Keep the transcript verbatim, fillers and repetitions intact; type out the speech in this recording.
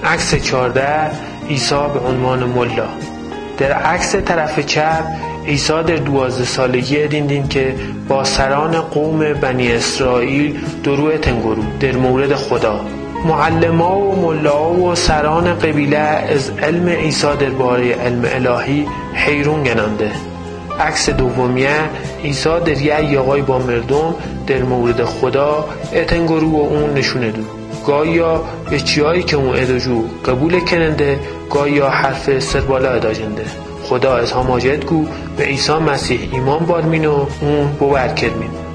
عکس چهارده عیسی به عنوان ملا. در عکس طرف چپ عیسی در دوازده سالگی ادیندین که با سران قوم بنی اسرائیل درو تنگرو در مورد خدا. معلما و ملا و سران قبیله از علم عیسی درباره علم الهی حیرون گننده. عکس دومیه عیسی در یه یاغای با مردم در مورد خدا اتنگرو و اون نشونه دو. گایا به چیایی که اون اداجو قبول کننده، گایا حرف سربالا اداجنده. خدا از ها ماجد گو به عیسی مسیح ایمان بار مینو اون بوار کرمین.